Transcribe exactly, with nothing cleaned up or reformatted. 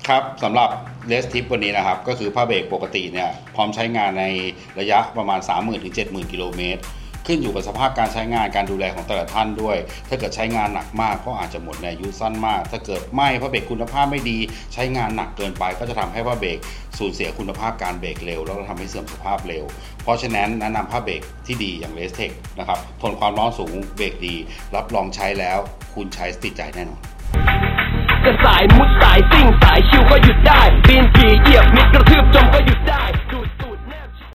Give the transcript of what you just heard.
ครับสำหรับเลสทิปวันนี้นะครับก็คือผ้าเบรกปกติเนี่ยพร้อมใช้งานในระยะประมาณ สามหมื่น ถึง เจ็ดหมื่น กิโลเมตรขึ้นอยู่กับสภาพการใช้งานการดูแลของแต่ละท่านด้วยถ้าเกิดใช้งานหนักมากก็อาจจะหมดในอายุสั้นมากถ้าเกิดไม่ผ้าเบรกคุณภาพไม่ดีใช้งานหนักเกินไปก็จะทำให้ผ้าเบรกสูญเสียคุณภาพการเบรกเร็วแล้วก็ทำให้เสื่อมสภาพเร็วเพราะฉะนั้นแนะนำผ้าเบรกที่ดีอย่างเลสเทคนะครับทนความร้อนสูงเบรกดีรับรองใช้แล้วคุณใช้ติดใจแน่นอนจะสายมุดสายซิ่งสายชิวก็หยุดได้ปีนขี่เหยียบมิดกระทืบจมก็หยุดได้